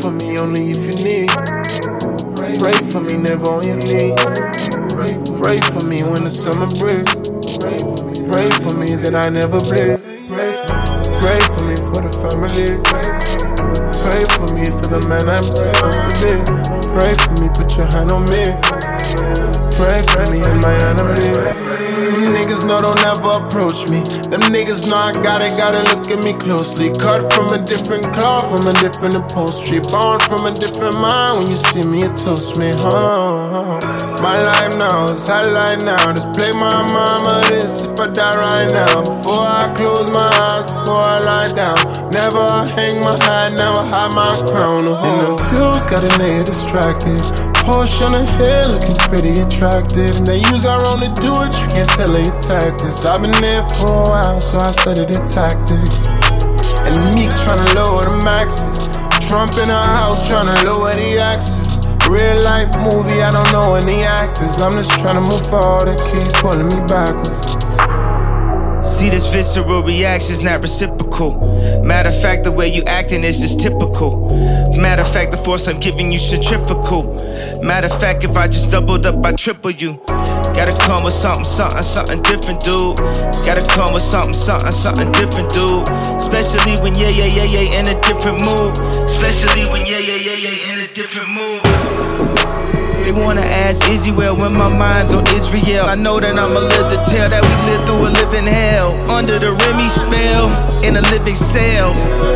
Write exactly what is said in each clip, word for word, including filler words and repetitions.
for me only if you need. Pray for me, never on your knees. Pray for me when the summer breeze. Pray for me that I never bleed. Pray for me for the family. Pray for me for the man I'm supposed to be. Pray for me, put your hand on me. Pray for me and my enemies. Them niggas know don't ever approach me. Them niggas know I got it, gotta look at me closely. Cut from a different cloth, from a different upholstery. Born from a different mind, when you see me it toast me. Oh, my life now is highlight now. Just play my mama this if I die right now. Before I close my eyes, before I lie down. Never hang my hat, never hide my crown. Oh. And the views got a nigga distracted. Porsche on the head looking pretty attractive. And they use our own to do it, you can't tell her your tactics. I've been there for a while, so I studied the tactics. And Meek tryna lower the maxes. Trump in our house tryna lower the axes. Real life movie, I don't know any actors. I'm just tryna move forward and keep pulling me backwards. See, this visceral reaction's not reciprocal. Matter of fact, the way you acting is just typical. Matter of fact, the force I'm giving you centrifugal. Matter of fact, if I just doubled up, I triple you. Gotta come with something, something, something different, dude. Gotta come with something, something, something different, dude. Especially when yeah, yeah, yeah, yeah, in a different mood. Especially when yeah, yeah, yeah, yeah, in a different mood. They wanna ask Izzy well when my mind's on Israel. I know that I'ma live to tell that we live through a living hell. Under the Remy spell, in a living cell.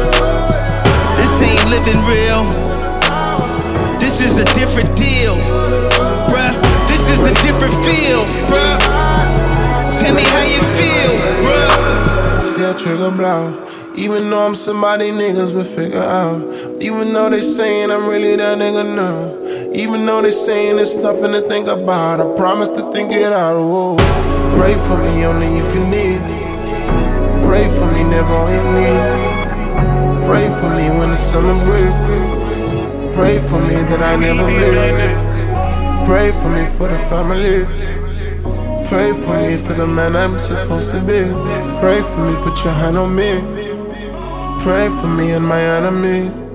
This ain't living real. This is a different deal, bruh. This is a different feel, bruh. Tell me how you feel, bruh. Still trigger blow. Even though I'm somebody niggas will figure out. Even though they saying I'm really that nigga now. Even though they saying it's nothing to think about, I promise to think it out. Whoa. Pray for me only if you need. Pray for me never on your knees. Pray for me when the summer breeze. Pray for me that I never bleed. Pray for me for the family. Pray for me for the man I'm supposed to be. Pray for me, put your hand on me. Pray for me and my enemies.